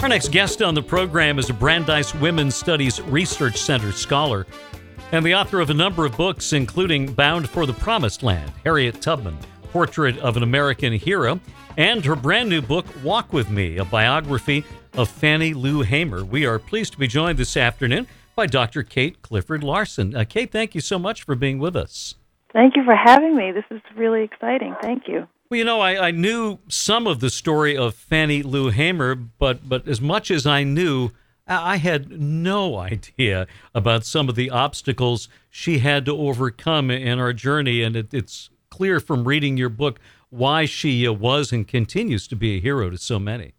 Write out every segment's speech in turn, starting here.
Our next guest on the program is a Brandeis Women's Studies Research Center scholar and the author of a number of books, including Bound for the Promised Land, Harriet Tubman, Portrait of an American Hero, and her brand new book, Walk With Me, a biography of Fannie Lou Hamer. We are pleased to be joined this afternoon by Dr. Kate Clifford Larson. Kate, thank you so much for being with us. Thank you for having me. This is really exciting. Thank you. Well, you know, I knew some of the story of Fannie Lou Hamer, but as much as I knew, I had no idea about some of the obstacles she had to overcome in our journey, and it's clear from reading your book why she was and continues to be a hero to so many.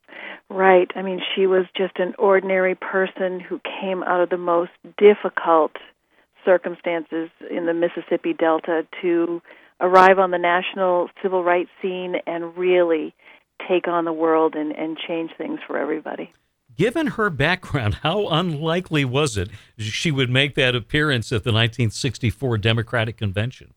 Right. I mean, she was just an ordinary person who came out of the most difficult circumstances in the Mississippi Delta to arrive on the national civil rights scene and really take on the world and change things for everybody. Given her background, how unlikely was it she would make that appearance at the 1964 Democratic Convention?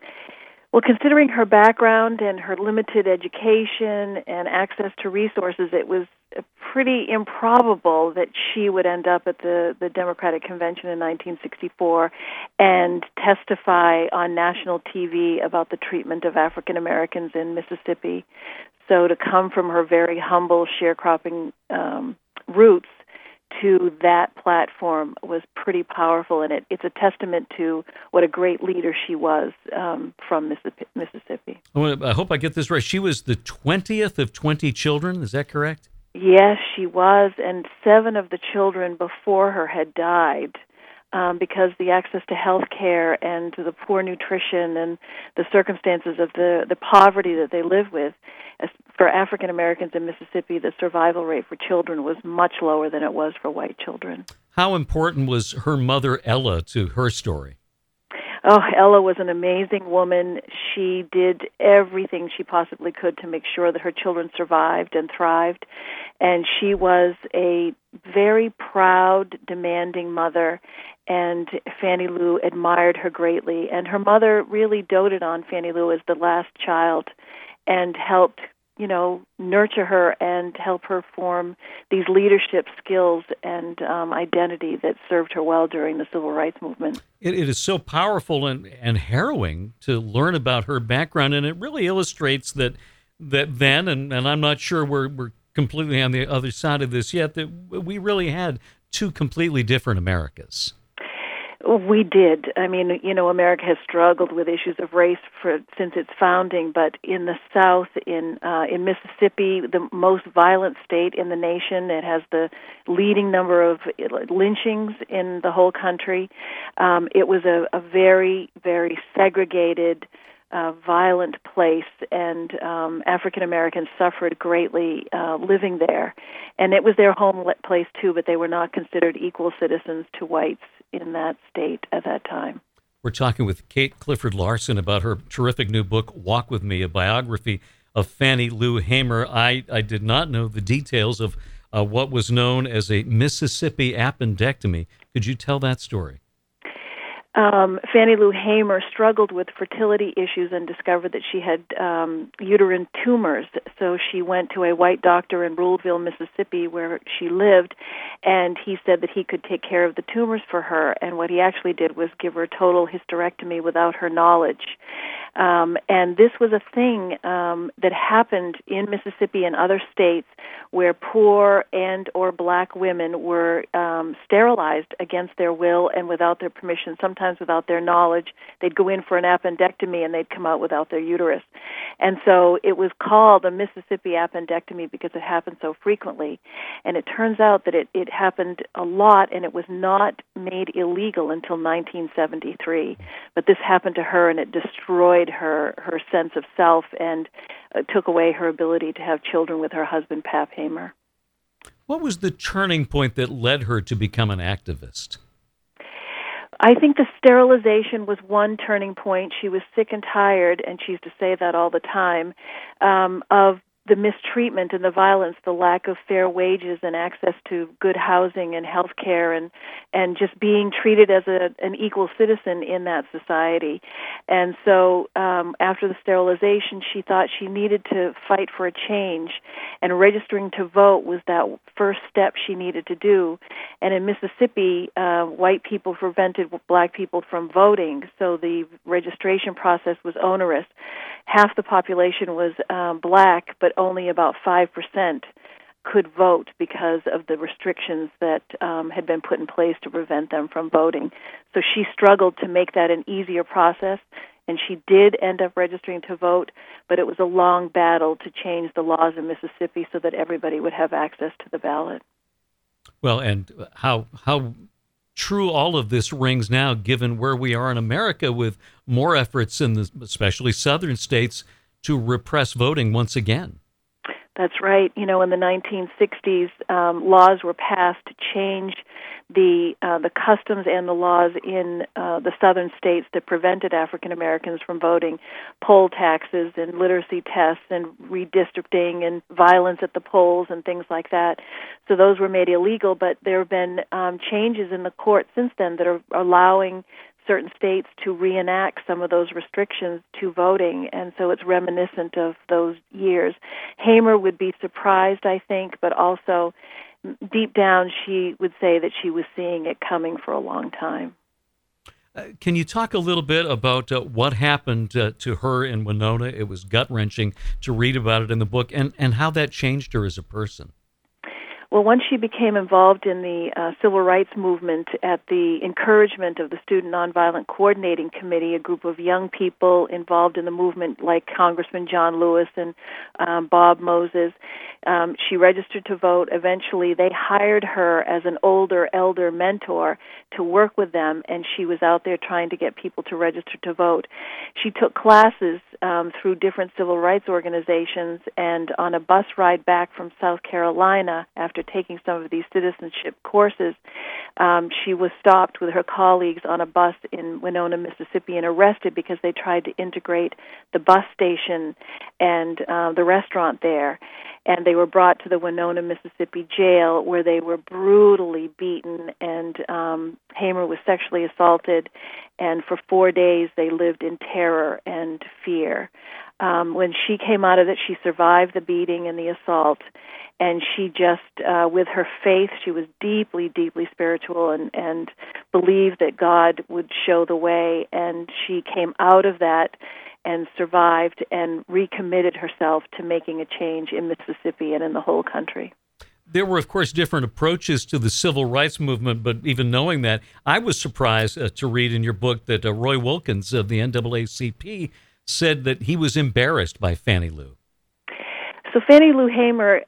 Well, considering her background and her limited education and access to resources, it was pretty improbable that she would end up at the Democratic Convention in 1964 and testify on national TV about the treatment of African Americans in Mississippi. So to come from her very humble sharecropping roots to that platform was pretty powerful, and it's a testament to what a great leader she was from Mississippi. I hope I get this right. She was the 20th of 20 children, is that correct? Yes, she was, and 7 of the children before her had died because the access to health care and to the poor nutrition and the circumstances of the poverty that they live with. For African Americans in Mississippi, the survival rate for children was much lower than it was for white children. How important was her mother, Ella, to her story? Oh, Ella was an amazing woman. She did everything she possibly could to make sure that her children survived and thrived. And she was a very proud, demanding mother, and Fannie Lou admired her greatly. And her mother really doted on Fannie Lou as the last child and helped, nurture her and help her form these leadership skills and identity that served her well during the Civil Rights Movement. It is so powerful and harrowing to learn about her background, and it really illustrates that then, and I'm not sure we're completely on the other side of this yet, that we really had two completely different Americas. We did. I mean, America has struggled with issues of race since its founding, but in the South, in Mississippi, the most violent state in the nation, it has the leading number of lynchings in the whole country. It was a very, very segregated, violent place, and African Americans suffered greatly living there. And it was their home place, too, but they were not considered equal citizens to whites in that state at that time. We're talking with Kate Clifford Larson about her terrific new book, Walk With Me, a biography of Fannie Lou Hamer. I did not know the details of what was known as a Mississippi appendectomy. Could you tell that story? Fannie Lou Hamer struggled with fertility issues and discovered that she had uterine tumors. So she went to a white doctor in Ruleville, Mississippi, where she lived, and he said that he could take care of the tumors for her. And what he actually did was give her a total hysterectomy without her knowledge. And this was a thing that happened in Mississippi and other states where poor and or black women were sterilized against their will and without their permission, sometimes without their knowledge. They'd go in for an appendectomy and they'd come out without their uterus. And so it was called a Mississippi appendectomy because it happened so frequently. And it turns out that it happened a lot, and it was not made illegal until 1973. But this happened to her, and it destroyed her sense of self and took away her ability to have children with her husband, Pap Hamer. What was the turning point that led her to become an activist? I think the sterilization was one turning point. She was sick and tired, and she used to say that all the time, of the mistreatment and the violence, the lack of fair wages and access to good housing and health care, and just being treated as an equal citizen in that society. And so after the sterilization, she thought she needed to fight for a change, and registering to vote was that first step she needed to do. And in Mississippi, white people prevented black people from voting, so the registration process was onerous. Half the population was black, but only about 5% could vote because of the restrictions that had been put in place to prevent them from voting. So she struggled to make that an easier process, and she did end up registering to vote, but it was a long battle to change the laws in Mississippi so that everybody would have access to the ballot. Well, and how true all of this rings now, given where we are in America with more efforts in the especially southern states to repress voting once again. That's right. You know, in the 1960s, laws were passed to change the customs and the laws in the southern states that prevented African Americans from voting, poll taxes and literacy tests and redistricting and violence at the polls and things like that. So those were made illegal, but there have been changes in the court since then that are allowing certain states to reenact some of those restrictions to voting, and so it's reminiscent of those years. Hamer would be surprised, I think, but also deep down she would say that she was seeing it coming for a long time. Can you talk a little bit about what happened to her in Winona? It was gut-wrenching to read about it in the book, and how that changed her as a person. Well, once she became involved in the civil rights movement at the encouragement of the Student Nonviolent Coordinating Committee, a group of young people involved in the movement like Congressman John Lewis and Bob Moses, she registered to vote. Eventually, they hired her as an elder mentor to work with them, and she was out there trying to get people to register to vote. She took classes through different civil rights organizations, and on a bus ride back from South Carolina, after taking some of these citizenship courses, she was stopped with her colleagues on a bus in Winona, Mississippi, and arrested because they tried to integrate the bus station and the restaurant there. And they were brought to the Winona, Mississippi jail, where they were brutally beaten, and Hamer was sexually assaulted, and for 4 days they lived in terror and fear. When she came out of it, she survived the beating and the assault, and she just, with her faith, she was deeply, deeply spiritual and believed that God would show the way, and she came out of that and survived and recommitted herself to making a change in Mississippi and in the whole country. There were, of course, different approaches to the civil rights movement, but even knowing that, I was surprised to read in your book that Roy Wilkins of the NAACP said that he was embarrassed by Fannie Lou. So Fannie Lou Hamer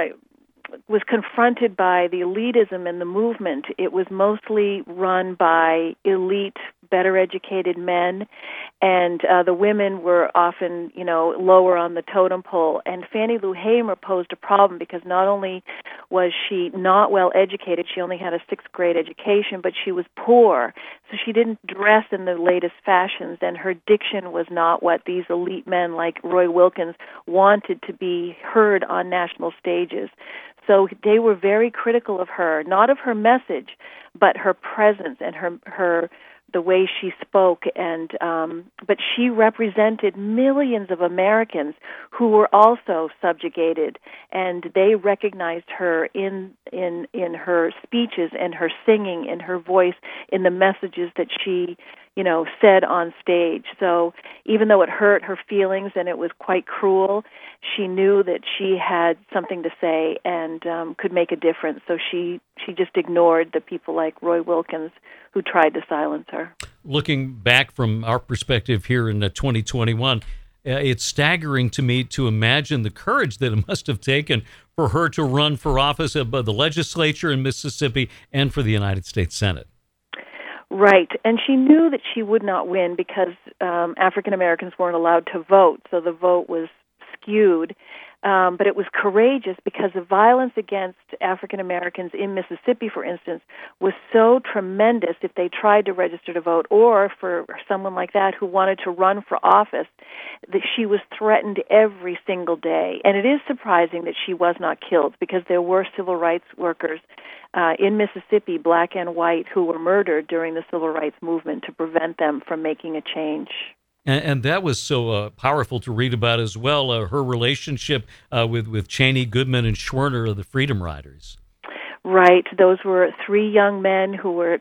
was confronted by the elitism in the movement. It was mostly run by elite, better educated men, and the women were often, lower on the totem pole. And Fannie Lou Hamer posed a problem because not only was she not well educated, she only had a sixth grade education, but she was poor, so she didn't dress in the latest fashions, and her diction was not what these elite men like Roy Wilkins wanted to be heard on national stages. So they were very critical of her, not of her message, but her presence and her the way she spoke, and but she represented millions of Americans who were also subjugated, and they recognized her in her speeches and her singing and her voice in the messages that she said on stage. So even though it hurt her feelings and it was quite cruel, she knew that she had something to say and could make a difference. So she just ignored the people like Roy Wilkins who tried to silence her. Looking back from our perspective here in 2021, it's staggering to me to imagine the courage that it must have taken for her to run for office of the legislature in Mississippi and for the United States Senate. Right, and she knew that she would not win because African Americans weren't allowed to vote, so the vote was skewed. but it was courageous because the violence against African Americans in Mississippi, for instance, was so tremendous if they tried to register to vote, or for someone like that who wanted to run for office, that she was threatened every single day. And it is surprising that she was not killed, because there were civil rights workers in Mississippi, black and white, who were murdered during the civil rights movement to prevent them from making a change. And that was so powerful to read about as well, her relationship with Cheney, Goodman, and Schwerner of the Freedom Riders. Right. Those were three young men who were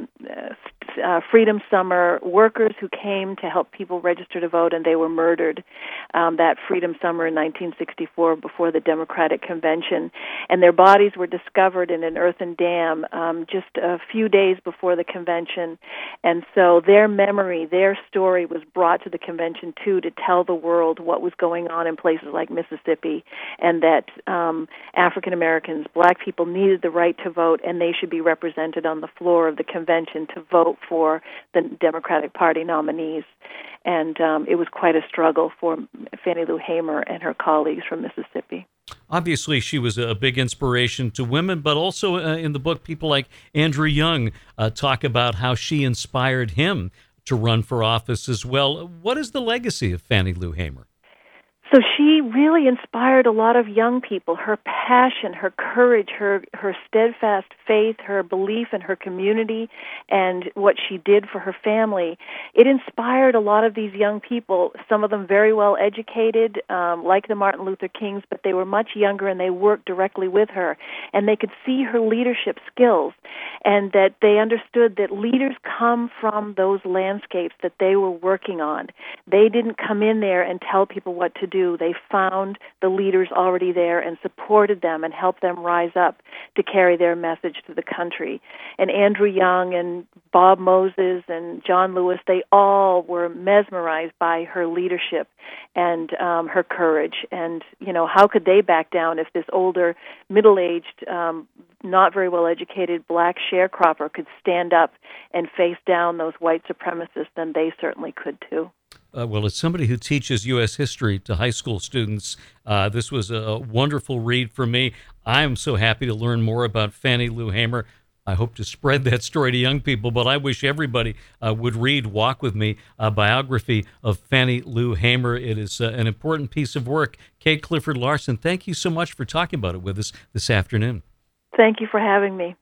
Freedom Summer workers who came to help people register to vote, and they were murdered that Freedom Summer in 1964 before the Democratic Convention. And their bodies were discovered in an earthen dam just a few days before the convention. And so their memory, their story was brought to the convention, too, to tell the world what was going on in places like Mississippi, and that African Americans, black people, needed the right to vote, and they should be represented on the floor of the convention to vote for the Democratic Party nominees. And it was quite a struggle for Fannie Lou Hamer and her colleagues from Mississippi. Obviously, she was a big inspiration to women, but also in the book, people like Andrew Young talk about how she inspired him to run for office as well. What is the legacy of Fannie Lou Hamer? So she really inspired a lot of young people. Her passion, her courage, her steadfast faith, her belief in her community, and what she did for her family. It inspired a lot of these young people, some of them very well educated, like the Martin Luther Kings, but they were much younger and they worked directly with her. And they could see her leadership skills, and that they understood that leaders come from those landscapes that they were working on. They didn't come in there and tell people what to do. They found the leaders already there and supported them and helped them rise up to carry their message to the country. And Andrew Young and Bob Moses and John Lewis, they all were mesmerized by her leadership and her courage. And, you know, how could they back down if this older, middle-aged, not very well-educated black sharecropper could stand up and face down those white supremacists? Then they certainly could too. Well, as somebody who teaches U.S. history to high school students, this was a wonderful read for me. I'm so happy to learn more about Fannie Lou Hamer. I hope to spread that story to young people, but I wish everybody would read Walk With Me, a biography of Fannie Lou Hamer. It is an important piece of work. Kate Clifford Larson, thank you so much for talking about it with us this afternoon. Thank you for having me.